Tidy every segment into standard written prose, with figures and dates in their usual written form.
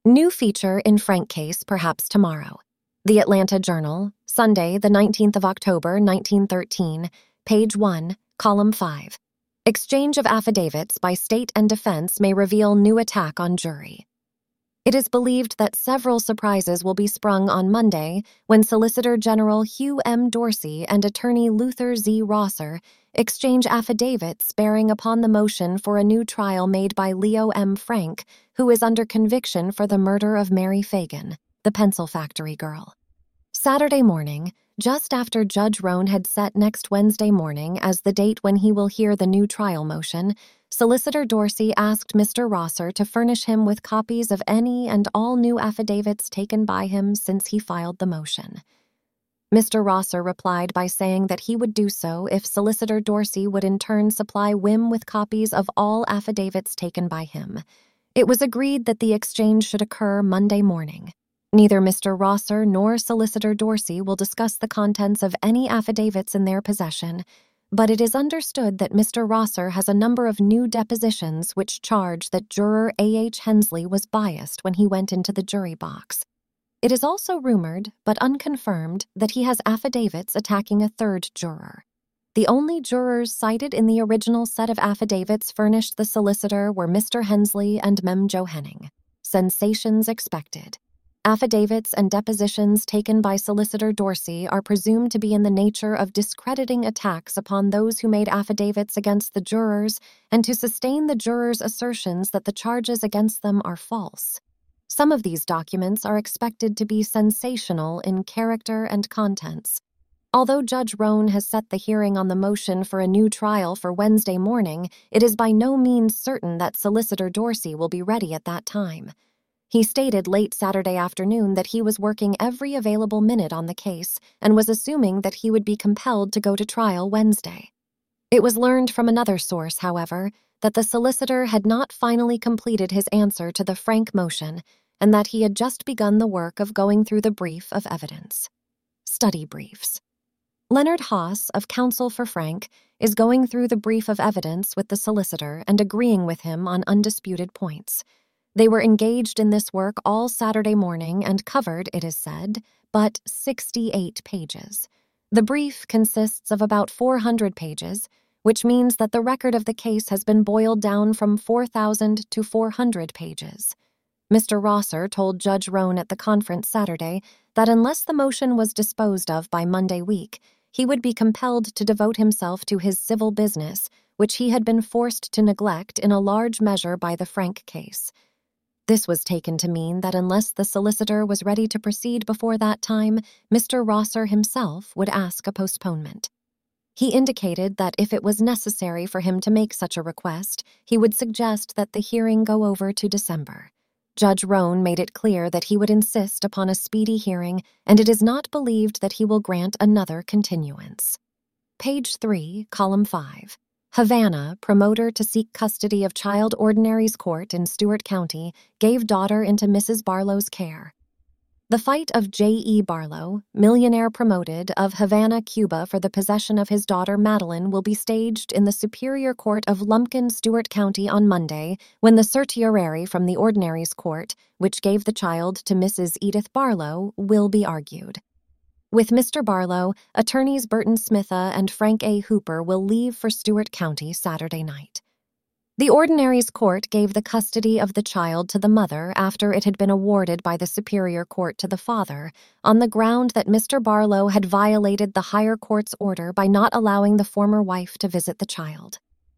New feature in Frank case perhaps tomorrow. The Atlanta Journal, Sunday, the 19th of October, 1913, page 1, column 5. Exchange of affidavits by state and defense may reveal new attack on jury. It is believed that several surprises will be sprung on Monday when Solicitor General Hugh M. Dorsey and Attorney Luther Z. Rosser exchange affidavits bearing upon the motion for a new trial made by Leo M. Frank, who is under conviction for the murder of Mary Fagan, the pencil factory girl. Saturday morning, just after Judge Roan had set next Wednesday morning as the date when he will hear the new trial motion, Solicitor Dorsey asked Mr. Rosser to furnish him with copies of any and all new affidavits taken by him since he filed the motion. Mr. Rosser replied by saying that he would do so if Solicitor Dorsey would in turn supply Wim with copies of all affidavits taken by him. It was agreed that the exchange should occur Monday morning. Neither Mr. Rosser nor Solicitor Dorsey will discuss the contents of any affidavits in their possession, but it is understood that Mr. Rosser has a number of new depositions which charge that juror A.H. Hensley was biased when he went into the jury box. It is also rumored, but unconfirmed, that he has affidavits attacking a third juror. The only jurors cited in the original set of affidavits furnished the solicitor were Mr. Hensley and Mem Jo Henning. Sensations expected. Affidavits and depositions taken by Solicitor Dorsey are presumed to be in the nature of discrediting attacks upon those who made affidavits against the jurors and to sustain the jurors' assertions that the charges against them are false. Some of these documents are expected to be sensational in character and contents. Although Judge Roan has set the hearing on the motion for a new trial for Wednesday morning, it is by no means certain that Solicitor Dorsey will be ready at that time. He stated late Saturday afternoon that he was working every available minute on the case and was assuming that he would be compelled to go to trial Wednesday. It was learned from another source, however, that the solicitor had not finally completed his answer to the Frank motion and that he had just begun the work of going through the brief of evidence. Study briefs. Leonard Haas, of counsel for Frank, is going through the brief of evidence with the solicitor and agreeing with him on undisputed points. They were engaged in this work all Saturday morning and covered, it is said, but 68 pages. The brief consists of about 400 pages, which means that the record of the case has been boiled down from 4,000 to 400 pages. Mr. Rosser told Judge Roan at the conference Saturday that unless the motion was disposed of by Monday week, he would be compelled to devote himself to his civil business, which he had been forced to neglect in a large measure by the Frank case. This was taken to mean that unless the solicitor was ready to proceed before that time, Mr. Rosser himself would ask a postponement. He indicated that if it was necessary for him to make such a request, he would suggest that the hearing go over to December. Judge Roan made it clear that he would insist upon a speedy hearing, and it is not believed that he will grant another continuance. Page 3, column 5. Havana, promoter to seek custody of Child Ordinaries Court in Stewart County, gave daughter into Mrs. Barlow's care. The fight of J.E. Barlow, millionaire promoted of Havana, Cuba for the possession of his daughter Madeline will be staged in the Superior Court of Lumpkin, Stewart County on Monday, when the certiorari from the Ordinaries Court, which gave the child to Mrs. Edith Barlow, will be argued. With Mr. Barlow, attorneys Burton Smitha and Frank A. Hooper will leave for Stewart County Saturday night. The Ordinaries Court gave the custody of the child to the mother after it had been awarded by the Superior Court to the father, on the ground that Mr. Barlow had violated the higher court's order by not allowing the former wife to visit the child.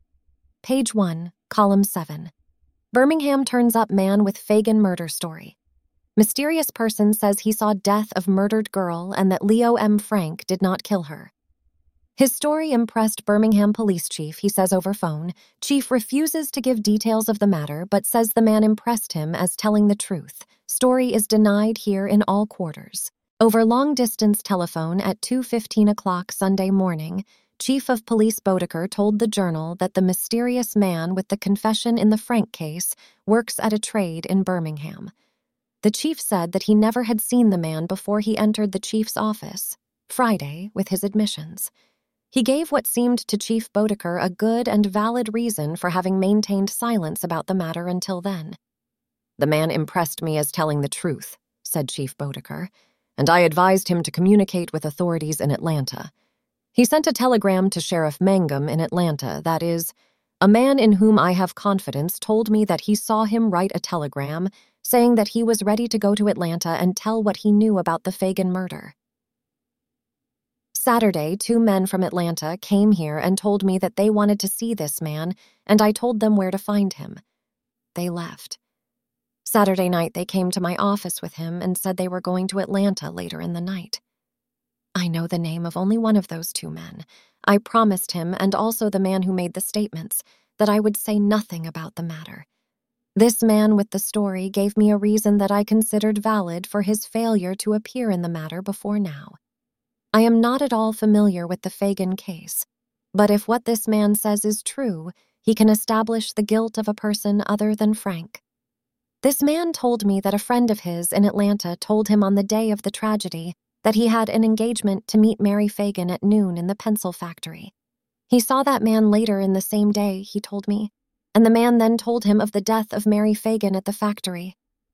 Page 1, column 7. Birmingham turns up man with Fagan murder story. Mysterious person says he saw death of murdered girl and that Leo M. Frank did not kill her. His story impressed Birmingham police chief, he says over phone. Chief refuses to give details of the matter, but says the man impressed him as telling the truth. Story is denied here in all quarters. Over long-distance telephone at 2:15 o'clock Sunday morning, Chief of Police Bodeker told the Journal that the mysterious man with the confession in the Frank case works at a trade in Birmingham. The chief said that he never had seen the man before he entered the chief's office, Friday, with his admissions. He gave what seemed to Chief Bodeker a good and valid reason for having maintained silence about the matter until then. "The man impressed me as telling the truth," said Chief Bodeker, "and I advised him to communicate with authorities in Atlanta. He sent a telegram to Sheriff Mangum in Atlanta, that is, a man in whom I have confidence told me that he saw him write a telegram saying that he was ready to go to Atlanta and tell what he knew about the Fagan murder. Saturday, 2 men from Atlanta came here and told me that they wanted to see this man, and I told them where to find him. They left. Saturday night, they came to my office with him and said they were going to Atlanta later in the night. I know the name of only one of those 2 men. I promised him, and also the man who made the statements, that I would say nothing about the matter. This man with the story gave me a reason that I considered valid for his failure to appear in the matter before now. I am not at all familiar with the Fagan case, but if what this man says is true, he can establish the guilt of a person other than Frank. This man told me that a friend of his in Atlanta told him on the day of the tragedy that he had an engagement to meet Mary Fagan at noon in the pencil factory. He saw that man later in the same day, he told me, and the man then told him of the death of Mary Fagan at the factory.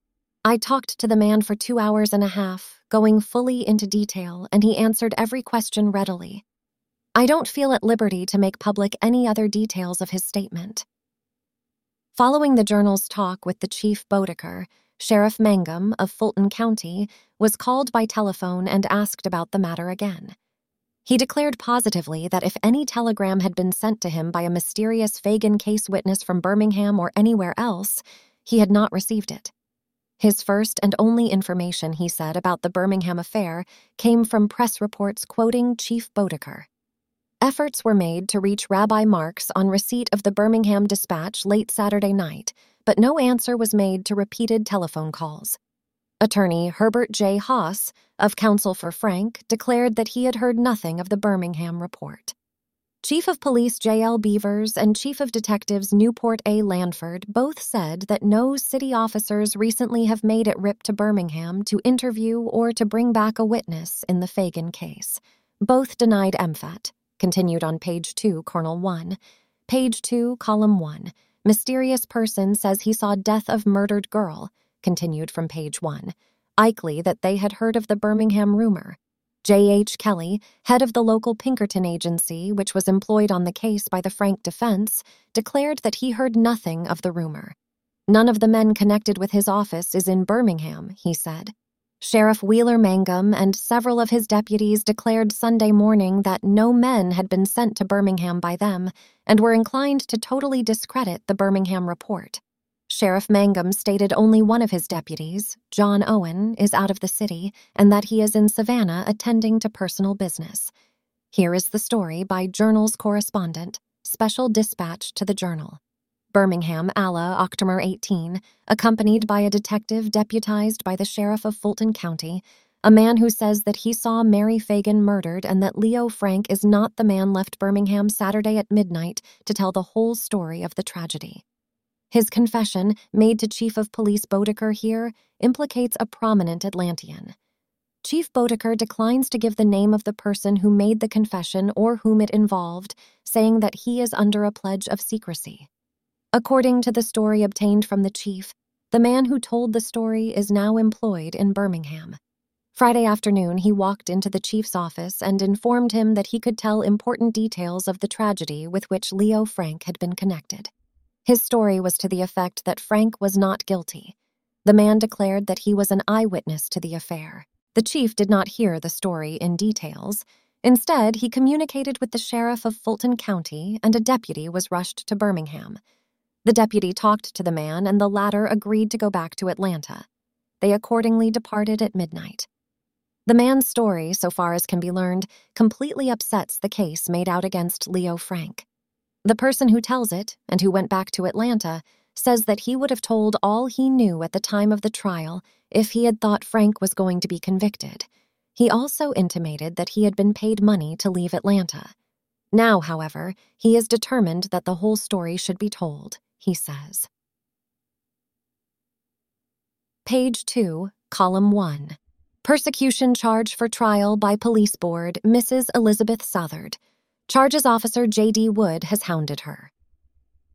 I talked to the man for 2 hours and a half, going fully into detail, and he answered every question readily. I don't feel at liberty to make public any other details of his statement. Following the Journal's talk with the Chief Bodeker, Sheriff Mangum of Fulton County was called by telephone and asked about the matter again. He declared positively that if any telegram had been sent to him by a mysterious Fagan case witness from Birmingham or anywhere else, he had not received it. His first and only information, he said, about the Birmingham affair came from press reports quoting Chief Bodeker. Efforts were made to reach Rabbi Marks on receipt of the Birmingham Dispatch late Saturday night, but no answer was made to repeated telephone calls. Attorney Herbert J. Haas, of Counsel for Frank, declared that he had heard nothing of the Birmingham report. Chief of Police J.L. Beavers and Chief of Detectives Newport A. Lanford both said that no city officers recently have made it to Birmingham to interview or to bring back a witness in the Fagan case. Both denied MFAT. Continued on page 2, Colonel 1. Page 2, column 1. Mysterious person says he saw death of murdered girl. Continued from page 1. Ikely that they had heard of the Birmingham rumor. J.H. Kelly, head of the local Pinkerton agency, which was employed on the case by the Frank defense, declared that he heard nothing of the rumor. None of the men connected with his office is in Birmingham, he said. Sheriff Wheeler Mangum and several of his deputies declared Sunday morning that no men had been sent to Birmingham by them and were inclined to totally discredit the Birmingham report. Sheriff Mangum stated only one of his deputies, John Owen, is out of the city and that he is in Savannah attending to personal business. Here is the story by Journal's correspondent, Special Dispatch to the Journal. Birmingham, Ala, October 18, accompanied by a detective deputized by the Sheriff of Fulton County, a man who says that he saw Mary Fagan murdered and that Leo Frank is not the man left Birmingham Saturday at midnight to tell the whole story of the tragedy. His confession, made to Chief of Police Bodeker here, implicates a prominent Atlantean. Chief Bodeker declines to give the name of the person who made the confession or whom it involved, saying that he is under a pledge of secrecy. According to the story obtained from the chief, the man who told the story is now employed in Birmingham. Friday afternoon, he walked into the chief's office and informed him that he could tell important details of the tragedy with which Leo Frank had been connected. His story was to the effect that Frank was not guilty. The man declared that he was an eyewitness to the affair. The chief did not hear the story in details. Instead, he communicated with the sheriff of Fulton County, and a deputy was rushed to Birmingham. The deputy talked to the man, and the latter agreed to go back to Atlanta. They accordingly departed at midnight. The man's story, so far as can be learned, completely upsets the case made out against Leo Frank. The person who tells it, and who went back to Atlanta, says that he would have told all he knew at the time of the trial if he had thought Frank was going to be convicted. He also intimated that he had been paid money to leave Atlanta. Now, however, he is determined that the whole story should be told, he says. Page 2, column 1. Persecution charge for trial by police board, Mrs. Elizabeth Southard. Charges Officer J.D. Wood has hounded her.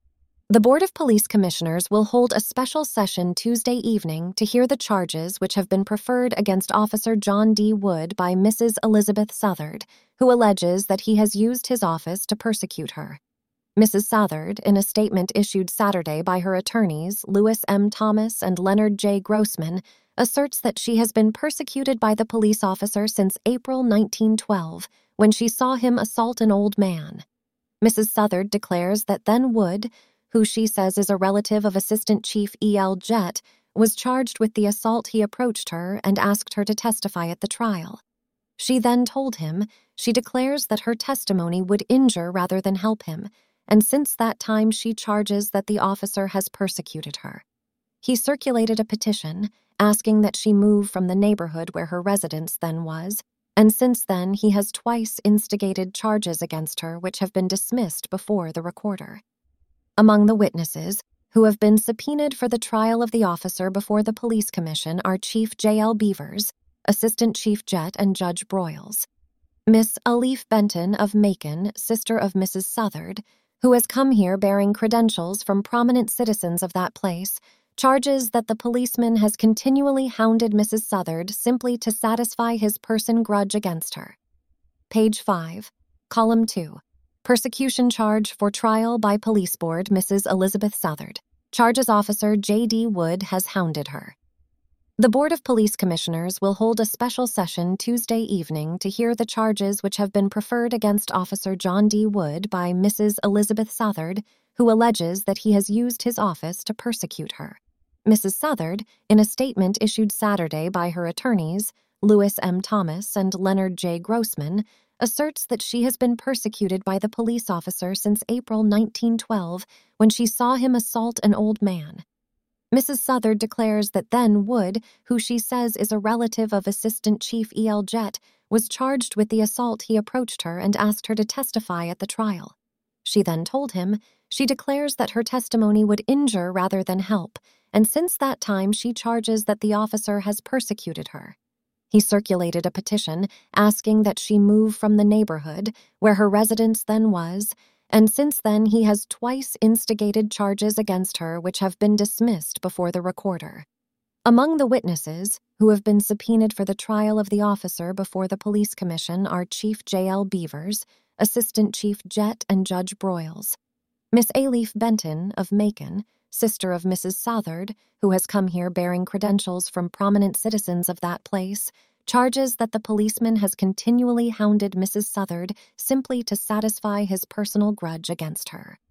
The Board of Police Commissioners will hold a special session Tuesday evening to hear the charges which have been preferred against Officer John D. Wood by Mrs. Elizabeth Southard, who alleges that he has used his office to persecute her. Mrs. Southard, in a statement issued Saturday by her attorneys, Lewis M. Thomas and Leonard J. Grossman, asserts that she has been persecuted by the police officer since April 1912, when she saw him assault an old man. Mrs. Southard declares that then Wood, who she says is a relative of Assistant Chief E.L. Jett, was charged with the assault. He approached her and asked her to testify at the trial. She then told him she declares that her testimony would injure rather than help him, and since that time she charges that the officer has persecuted her. He circulated a petition asking that she move from the neighborhood where her residence then was, and since then he has twice instigated charges against her which have been dismissed before the recorder. Among the witnesses who have been subpoenaed for the trial of the officer before the Police Commission are Chief J.L. Beavers, Assistant Chief Jett, and Judge Broyles. Miss Alif Benton of Macon, sister of Mrs. Southard, who has come here bearing credentials from prominent citizens of that place, charges that the policeman has continually hounded Mrs. Southard simply to satisfy his person grudge against her. Page 5, Column 2. Persecution charge for trial by Police Board Mrs. Elizabeth Southard. Charges Officer J.D. Wood has hounded her. The Board of Police Commissioners will hold a special session Tuesday evening to hear the charges which have been preferred against Officer John D. Wood by Mrs. Elizabeth Southard, who alleges that he has used his office to persecute her. Mrs. Southard, in a statement issued Saturday by her attorneys, Lewis M. Thomas and Leonard J. Grossman, asserts that she has been persecuted by the police officer since April 1912, when she saw him assault an old man. Mrs. Southard declares that then Wood, who she says is a relative of Assistant Chief E.L. Jett, was charged with the assault. He approached her and asked her to testify at the trial. She then told him she declares that her testimony would injure rather than help, and since that time she charges that the officer has persecuted her. He circulated a petition asking that she move from the neighborhood where her residence then was, and since then he has twice instigated charges against her which have been dismissed before the recorder. Among the witnesses who have been subpoenaed for the trial of the officer before the Police Commission are Chief J.L. Beavers, Assistant Chief Jett, and Judge Broyles. Miss Alif Benton of Macon, sister of Mrs. Southard, who has come here bearing credentials from prominent citizens of that place, charges that the policeman has continually hounded Mrs. Southard simply to satisfy his personal grudge against her.